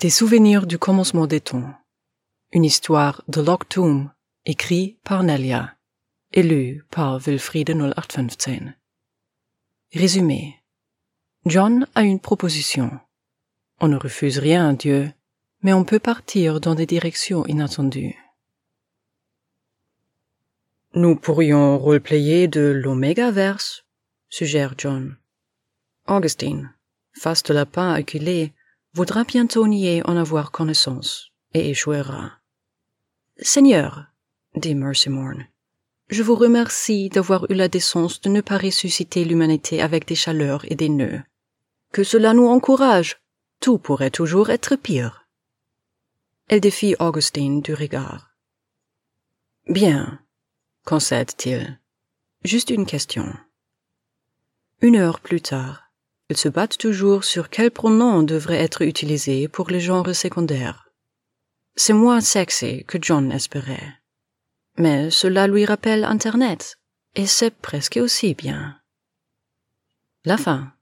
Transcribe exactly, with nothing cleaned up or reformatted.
Des souvenirs du commencement des temps. Une histoire de Loch Toom, écrit par Nelia, et lu par Wilfriede null acht fünfzehn. Résumé. John a une proposition. On ne refuse rien à Dieu, mais on peut partir dans des directions inattendues. Nous pourrions roleplayer de l'Omégaverse, suggère John. Augustine, face de lapin acculé, voudra bientôt nier en avoir connaissance, et échouera. Seigneur, dit Mercy Morn, je vous remercie d'avoir eu la décence de ne pas ressusciter l'humanité avec des chaleurs et des nœuds. Que cela nous encourage, tout pourrait toujours être pire. Elle défie Augustine du regard. Bien, concède-t-il. Juste une question. Une heure plus tard, ils se battent toujours sur quel pronom devrait être utilisé pour les genres secondaires. C'est moins sexy que John espérait. Mais cela lui rappelle Internet, et c'est presque aussi bien. La fin.